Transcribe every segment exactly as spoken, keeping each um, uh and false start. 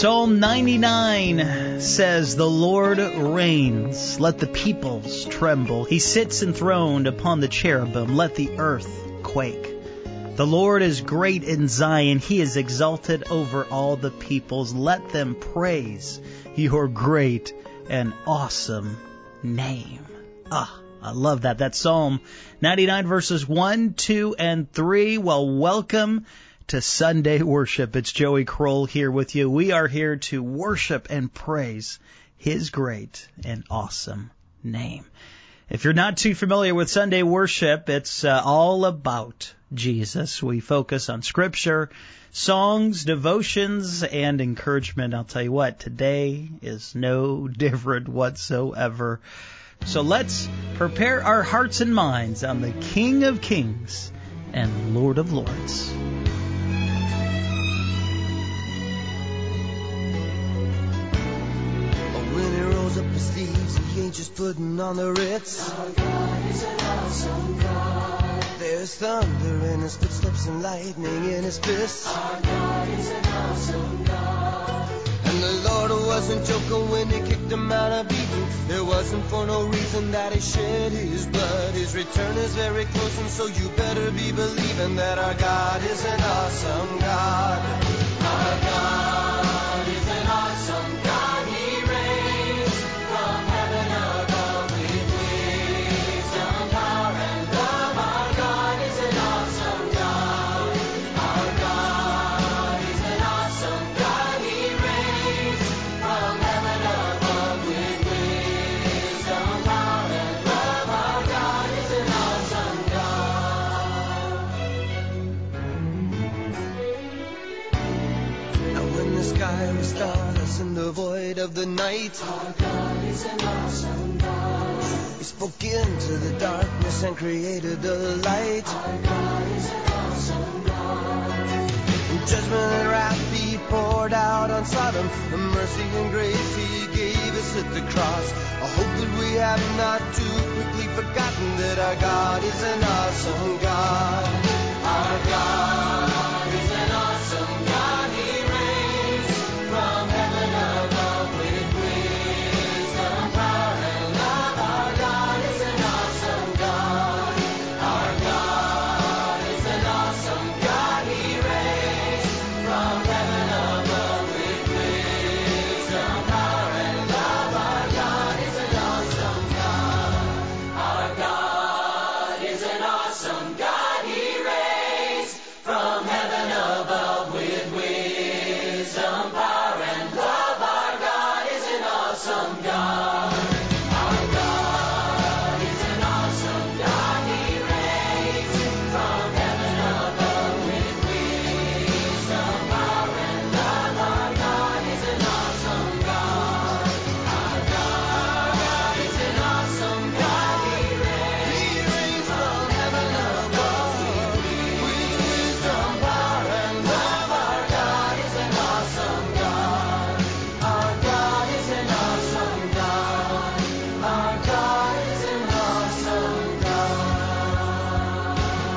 Psalm ninety-nine says, "The Lord reigns, let the peoples tremble. He sits enthroned upon the cherubim, let the earth quake. The Lord is great in Zion, He is exalted over all the peoples. Let them praise your great and awesome name." Ah, I love that. That's Psalm ninety-nine verses one, two, and three. Well, welcome to Sunday worship. It's Joey Kroll here with you. We are here to worship and praise His great and awesome name. If you're not too familiar with Sunday worship, it's uh, all about Jesus. We focus on Scripture, songs, devotions, and encouragement. I'll tell you what, today is no different whatsoever. So let's prepare our hearts and minds on the King of Kings and Lord of Lords. When he rolls up his sleeves, he ain't just putting on the Ritz. Our God is an awesome God. There's thunder in his footsteps and lightning in his fists. Our God is an awesome God. And the Lord wasn't joking when he kicked him out of Eden. It wasn't for no reason that he shed his blood. His return is very close, and so you better be believing that our God is an awesome God. Our God is an awesome God. Stars in the void of the night. Our God is an awesome God. He spoke into the darkness and created the light. Our God is an awesome God. In judgment and wrath He poured out on Sodom. The mercy and grace He gave us at the cross. I hope that we have not too quickly forgotten that our God is an awesome God. Our God is an awesome God. From heaven above with wisdom, power, and love, our God is an awesome God. Our God is an awesome God. He reigns from heaven above with wisdom, power, and love. Our God is an awesome God. Our God is an awesome God. He reigns from heaven above with wisdom, power. Awesome God. Our God is an awesome God. He reigns from heaven above with wisdom, power, and love. Our God is an awesome God. Our God is an awesome God. He reigns from heaven above with wisdom, power, and love. Our God is an awesome God. Our God is an awesome God. Our God is an awesome God.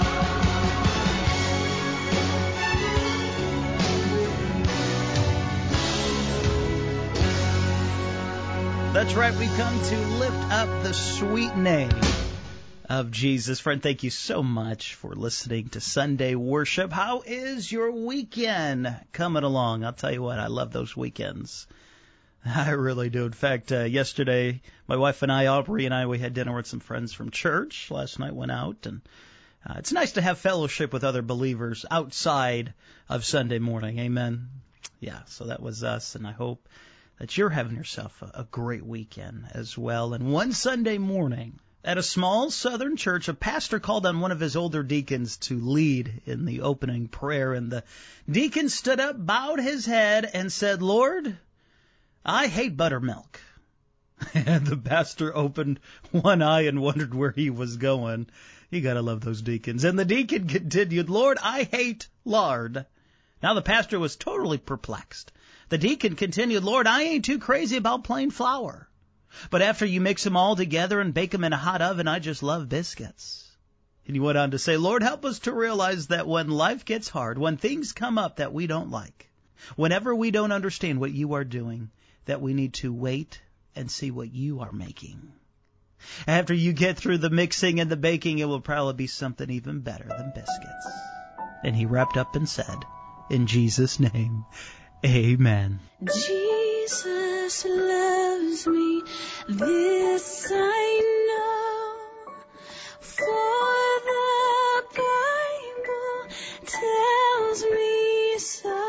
That's right, we come to lift up the sweet name of Jesus. Friend, thank you so much for listening to Sunday worship. How is your weekend coming along? I'll tell you what, I love those weekends. I really do. In fact, uh, yesterday, my wife and I, Aubrey and I, we had dinner with some friends from church. Last night went out, and uh, it's nice to have fellowship with other believers outside of Sunday morning. Amen. Yeah, so that was us, and I hope that you're having yourself a, a great weekend as well. And one Sunday morning, at a small southern church, a pastor called on one of his older deacons to lead in the opening prayer, and the deacon stood up, bowed his head, and said, "Lord, I hate buttermilk." And the pastor opened one eye and wondered where he was going. You gotta love those deacons. And the deacon continued, "Lord, I hate lard." Now the pastor was totally perplexed. The deacon continued, "Lord, I ain't too crazy about plain flour. But after you mix them all together and bake them in a hot oven, I just love biscuits." And he went on to say, "Lord, help us to realize that when life gets hard, when things come up that we don't like, Whenever we don't understand what you are doing, that we need to wait and see what you are making. After you get through the mixing and the baking, it will probably be something even better than biscuits. And he wrapped up and said, in Jesus' name, amen. Jesus loves me, this I know, for the Bible tells me so.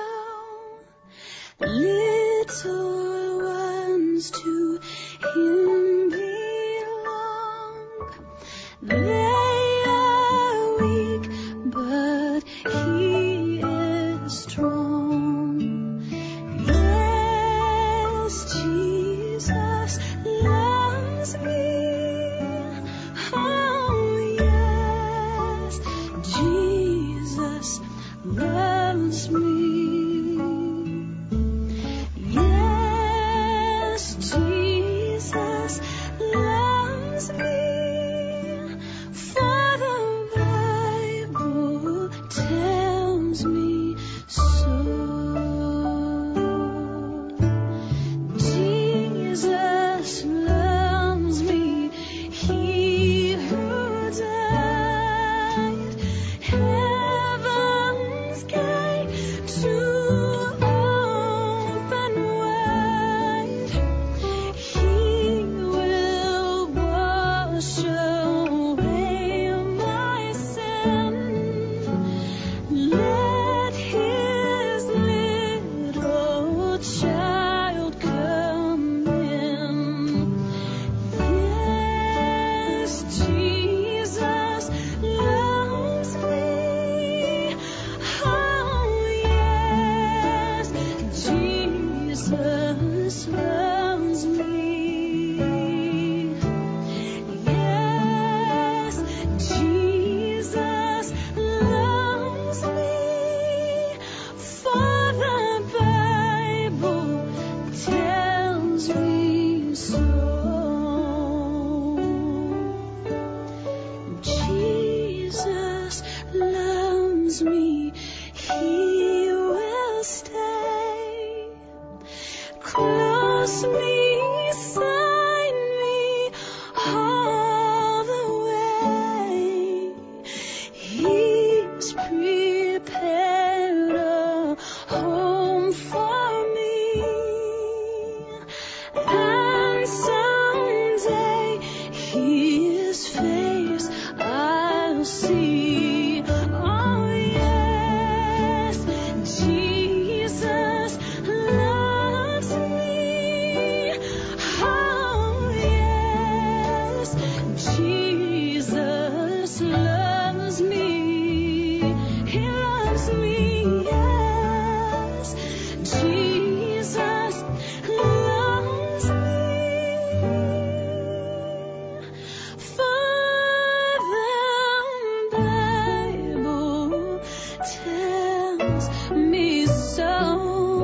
Little ones to him belong. They are weak, but he is strong. Yes, Jesus loves me. Oh, yes, Jesus loves me. Yes, Jesus loves me, for the Bible tells me so. Jesus loves me, he who died, heaven's gate to open wide. He will wash away my sin. Let his little child come in. Yes, Jesus loves me. Oh, yes, Jesus loves me. Yes, Jesus loves me, for the Bible tells me so. Jesus loves me, he will stay close beside me all the way. He's prepared a home for me, and someday his face I'll see. Oh, yes, Jesus loves me. Oh, yes, Jesus loves me. He loves me, yes, Jesus loves me. For the Bible tells me so.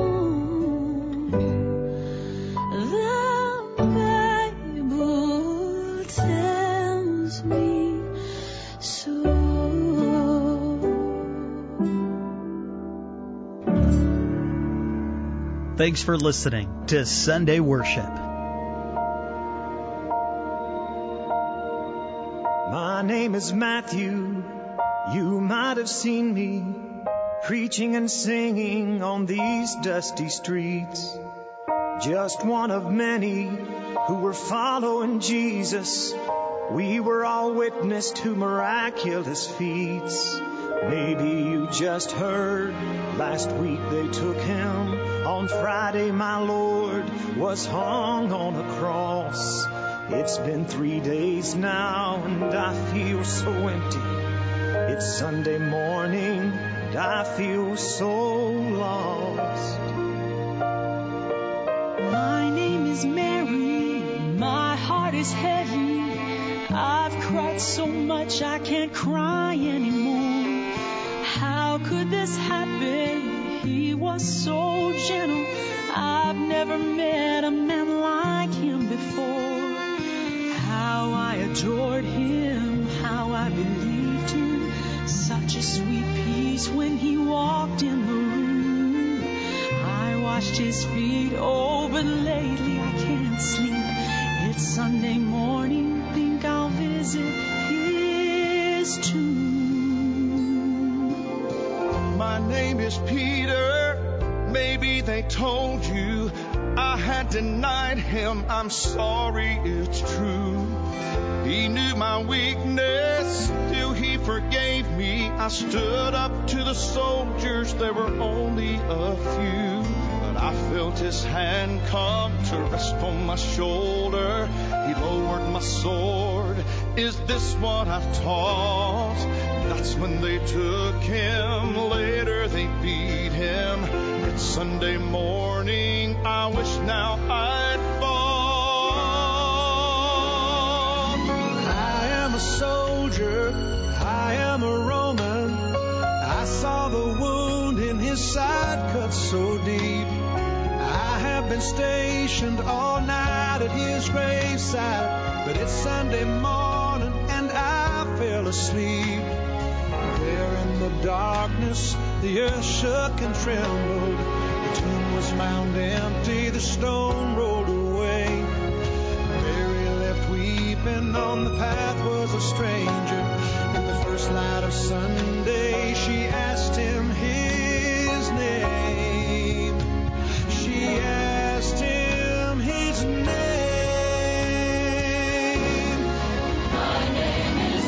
The Bible tells me so. Thanks for listening to Sunday Worship. My name is Matthew. You might have seen me preaching and singing on these dusty streets. Just one of many who were following Jesus. We were all witness to miraculous feats. Maybe you just heard last week they took him. On Friday my Lord was hung on a cross. It's been three days now and I feel so empty. It's Sunday morning and I feel so lost. My name is Mary, my heart is heavy. I've cried so much I can't cry anymore. How could this happen? He was so gentle. I've never met a man like him before. How I adored him, how I believed him. Such a sweet peace when he walked in the room. his feet. Oh, but lately I can't sleep. It's Sunday morning, think I'll visit his tomb. My name is Peter. Maybe they told you I had denied him. I'm sorry, it's true. He knew my weakness, still he forgave me. I stood up to the soldiers, there were only a few. But I felt his hand come to rest on my shoulder. He lowered my sword. Is this what I've taught? That's when they took him. Later they beat him. It's Sunday morning. I wish now I'd fought. I am a soldier. I am a Roman. I saw the wound in his side cut so deep. I have been stationed all night at his graveside, but it's Sunday morning and I fell asleep. There in the darkness, the earth shook and trembled. The tomb was found empty, the stone rolled away. Mary left weeping, on the path was a stranger. In the first light of Sunday, she asked him his name. She asked him his name. My name is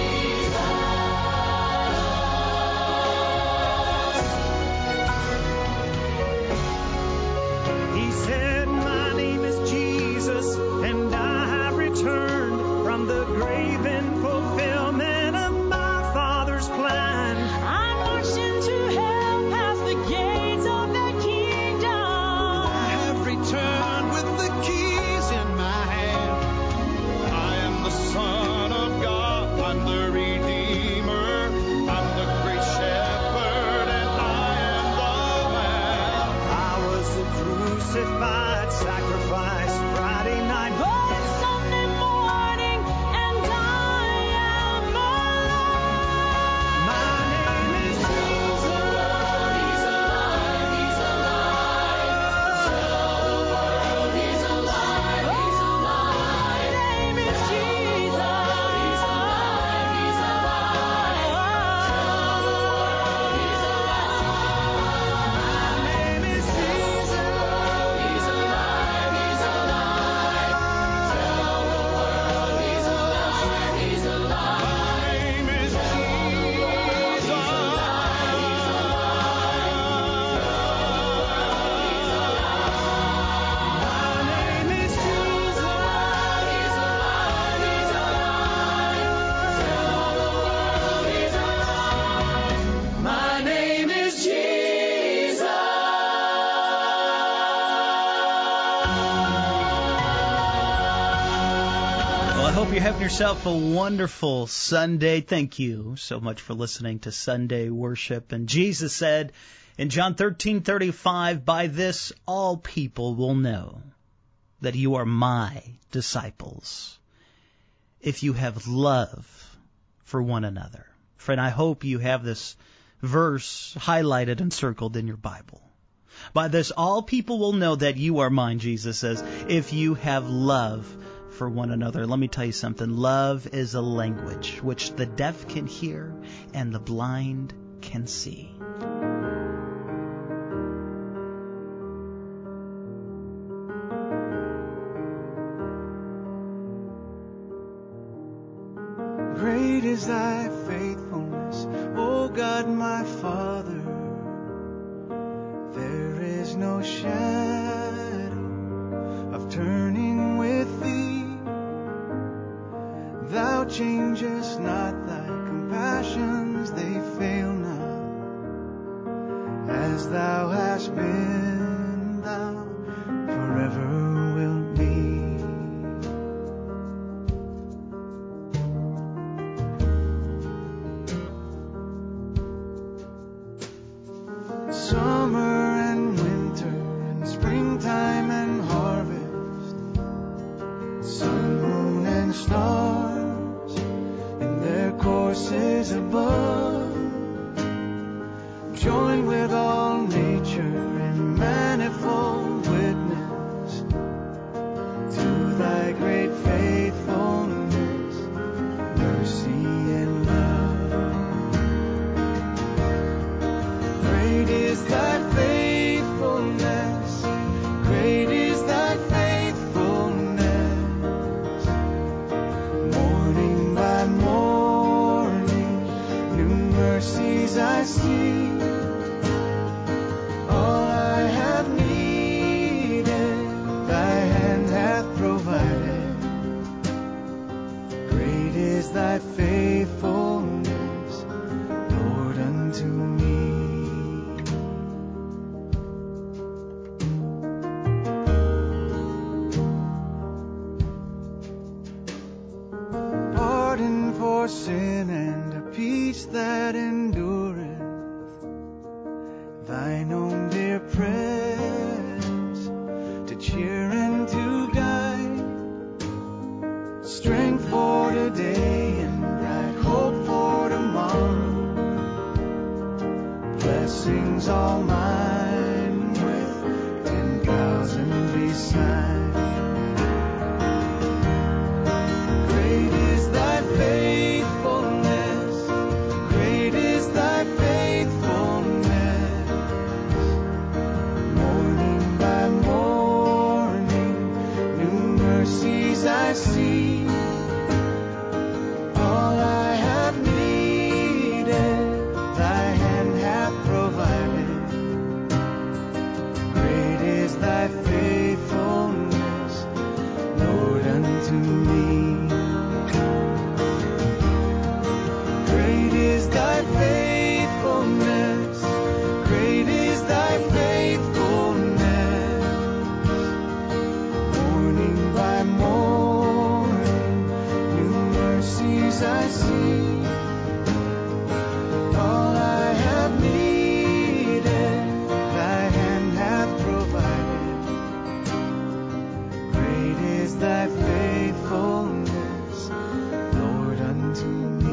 He said, my name is Jesus, and I have returned from the grave in fulfillment of my Father's plan. I marched into hell past the gates of the kingdom. I have returned with the keys in my hand. I am the Son of God, I'm the Redeemer, I'm the great shepherd, and I am the Lamb. I was the crucified sacrifice Friday night. But it's Sunday morning and I am alive. My name is Jesus. He's alive, he's alive. Tell the world he's alive, he's alive. My name is Jesus. He's alive, he's alive. Tell the world he's alive. My name is Jesus. He's alive, he's alive. Tell the world he's alive, he's alive. My name is My name is Jesus. He's alive, he's alive. Tell the world he's alive. My name is Jesus. Well, I hope you're having yourself a wonderful Sunday. Thank you so much for listening to Sunday Worship. And Jesus said in John thirteen thirty-five, by this all people will know that you are my disciples, if you have love for one another. Friend, I hope you have this verse highlighted and circled in your Bible. By this all people will know that you are mine, Jesus says, if you have love for one another. Let me tell you something. Love is a language which the deaf can hear and the blind can see. Great is thy faithfulness, O God my Father. There is no shadow of turning with thee. Thou changest not, thy compassions, they fail not. As thou hast been, thou forever wilt be. Summer and winter and springtime and harvest, sun, moon, and stars in their courses above, join with all nature in manifold I see. All I have needed, thy hand hath provided. Great is thy faithfulness, Lord, unto me. Pardon for sin and a peace that endureth, thine own dear presence to cheer and to guide, strength for today and bright hope for tomorrow, blessings all mine with ten thousand beside. Great is thy faithfulness, great is thy faithfulness. Morning by morning, new mercies I see. All I have needed, thy hand hath provided. Great is thy faithfulness, Lord, unto me. Great is thy faithfulness, great is thy faithfulness. Morning by morning, new mercies I see. All I have needed, thy hand hath provided. Great is thy faithfulness, Lord, unto me.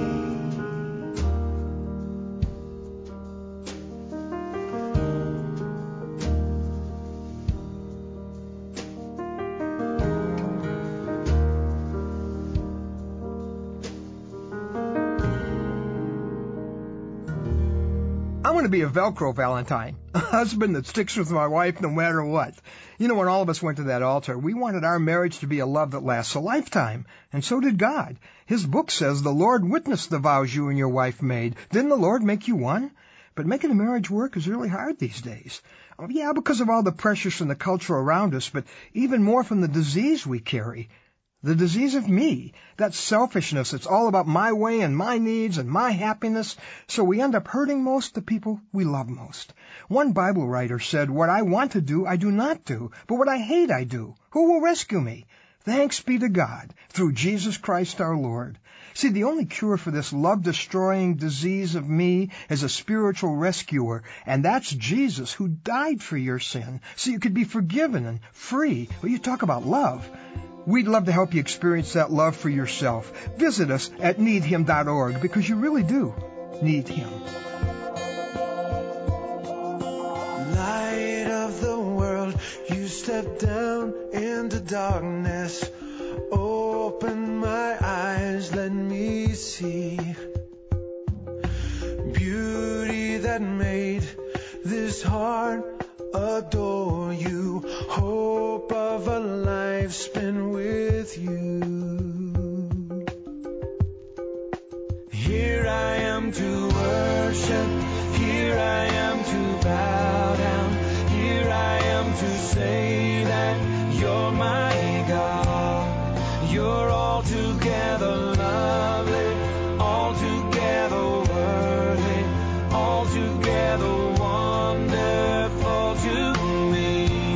I want to be a Velcro Valentine, a husband that sticks with my wife no matter what. You know, when all of us went to that altar, we wanted our marriage to be a love that lasts a lifetime, and so did God. His book says the Lord witnessed the vows you and your wife made. Didn't the Lord make you one? But making a marriage work is really hard these days. Oh, yeah, because of all the pressures from the culture around us, but even more from the disease we carry. The disease of me, that selfishness that's all about my way and my needs and my happiness, so we end up hurting most the people we love most. One Bible writer said, what I want to do, I do not do, but what I hate, I do. Who will rescue me? Thanks be to God, through Jesus Christ our Lord. See, the only cure for this love-destroying disease of me is a spiritual rescuer, and that's Jesus, who died for your sin, so you could be forgiven and free. Well, you talk about love. We'd love to help you experience that love for yourself. Visit us at need him dot org, because you really do need Him. Light of the world, you step down into darkness. Open my eyes, let me see beauty that made this heart adore you. Hope of a life spent with you. Here I am to worship, here I am to bow down, here I am to say that you're my God. You're altogether lovely, altogether worthy, altogether wonderful to me.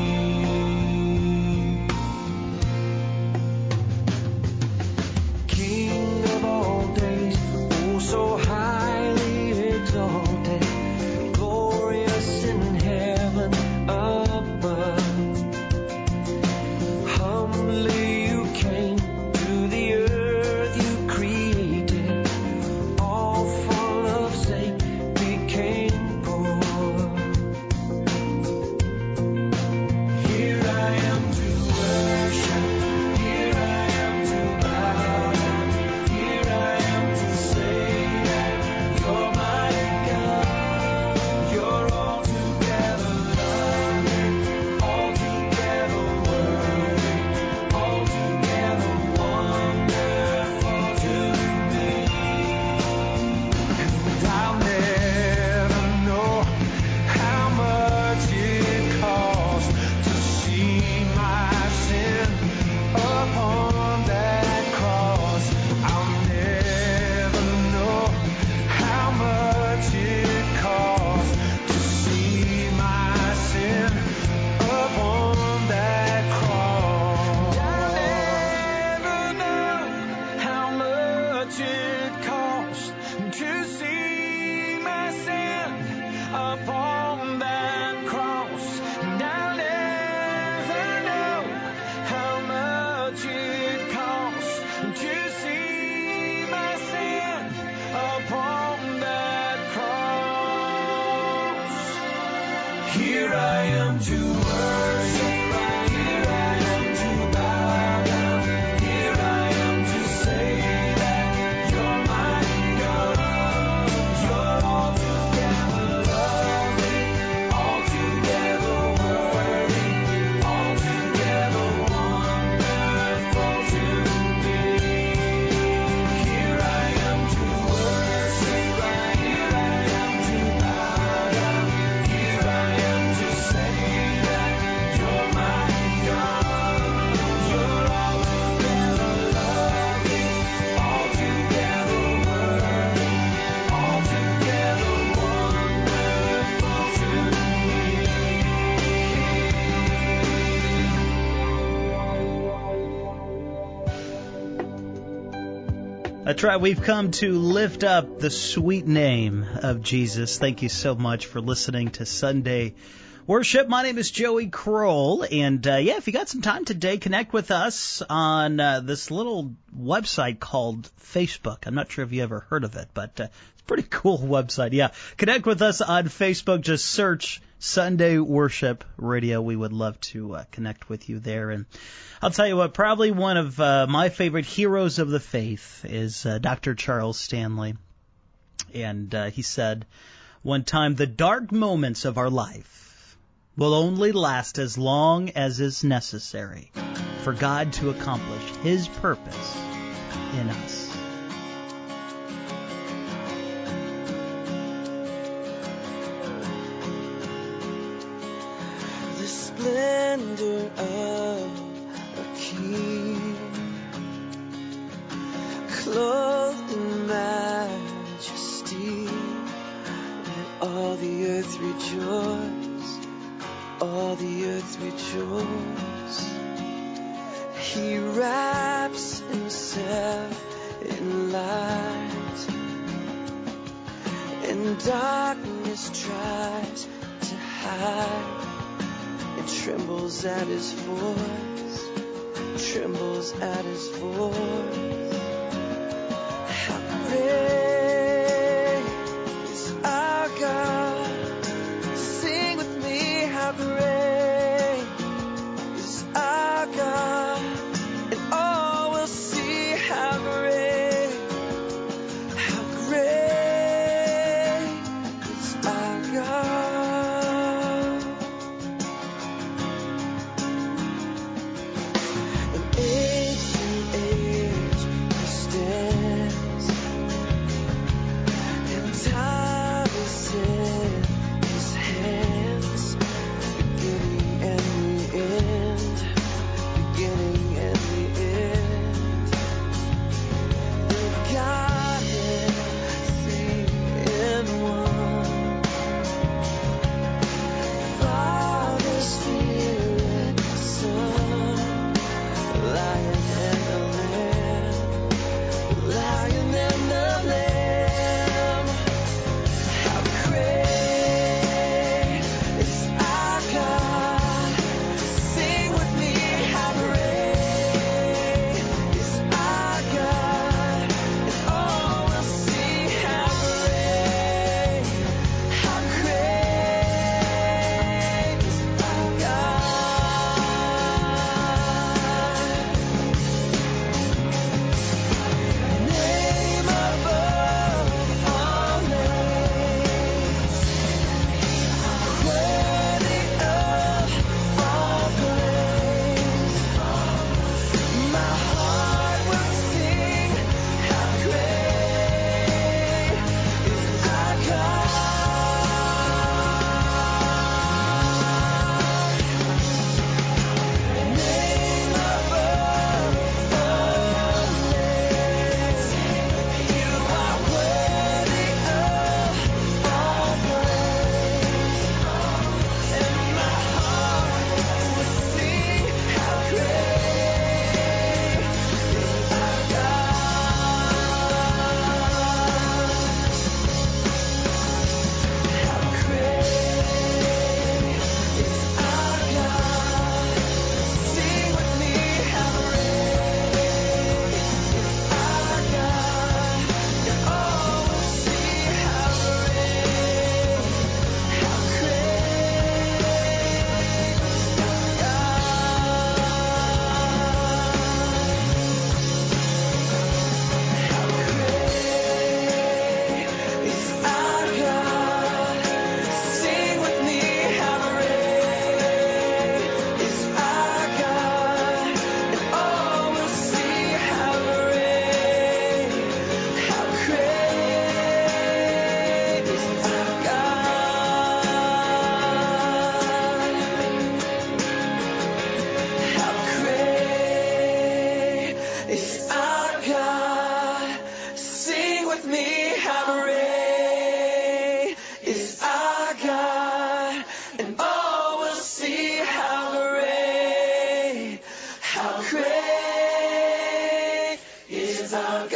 King of all days, oh so highly exalted, glorious in heaven above. Humbly you came to the earth you created. to see my sin upon that cross. Here I am to worship. Here I am to bow down. Here I am to say that you're my God. You're altogether lovely, altogether worthy, altogether wonderful to me. Here I am to worship. Here I am to bow down. Here I am to say that you're my God. You're altogether lovely, altogether worthy, altogether wonderful to That's right. We've come to lift up the sweet name of Jesus. Thank you so much for listening to Sunday Worship. My name is Joey Kroll. And, uh, yeah, if you got some time today, connect with us on uh, this little website called Facebook. I'm not sure if you ever heard of it, but uh, it's a pretty cool website. Yeah, connect with us on Facebook. Just search Sunday Worship Radio. We would love to uh, connect with you there. And I'll tell you what, probably one of uh, my favorite heroes of the faith is uh, Doctor Charles Stanley. And uh, he said one time, the dark moments of our life will only last as long as is necessary for God to accomplish His purpose in us. the splendor of a king, clothed in majesty. Let all the earth rejoice, all the earth rejoice. He wraps himself in light, and darkness tries to hide. It trembles at his voice, trembles at his voice. How great is our God? Sing with me, how great is our God, and all will see how great, how great is our God. And age to age our God. Sing with me, how great is our God. And all will see how great, how great is our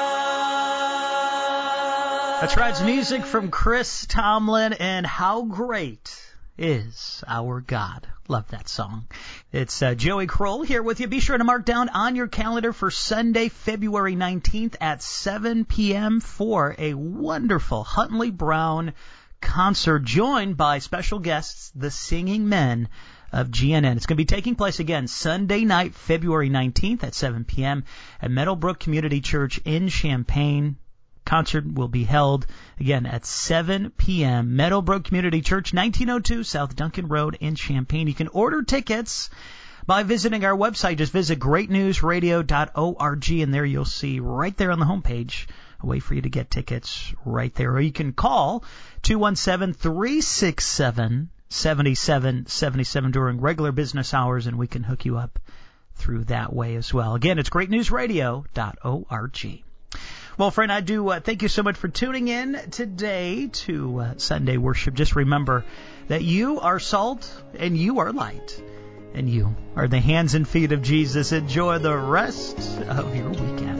God. That's right. It's music from Chris Tomlin and How Great is Our God. Love that song. It's uh, Joey Kroll here with you. Be sure to mark down on your calendar for Sunday, February nineteenth at seven p.m. for a wonderful Huntley Brown concert joined by special guests, the Singing Men of G N N. It's going to be taking place again Sunday night, February nineteenth at seven p.m. at Meadowbrook Community Church in Champaign. Concert will be held again at seven p.m. Meadowbrook Community Church, nineteen oh two South Duncan Road in Champaign. You can order tickets by visiting our website. Just visit great news radio dot org, and there you'll see right there on the homepage a way for you to get tickets right there. Or you can call two one seven, three six seven, seven seven seven seven during regular business hours, and we can hook you up through that way as well. Again, it's great news radio dot org. Well, friend, I do uh, thank you so much for tuning in today to uh, Sunday Worship. Just remember that you are salt and you are light, and you are the hands and feet of Jesus. Enjoy the rest of your weekend.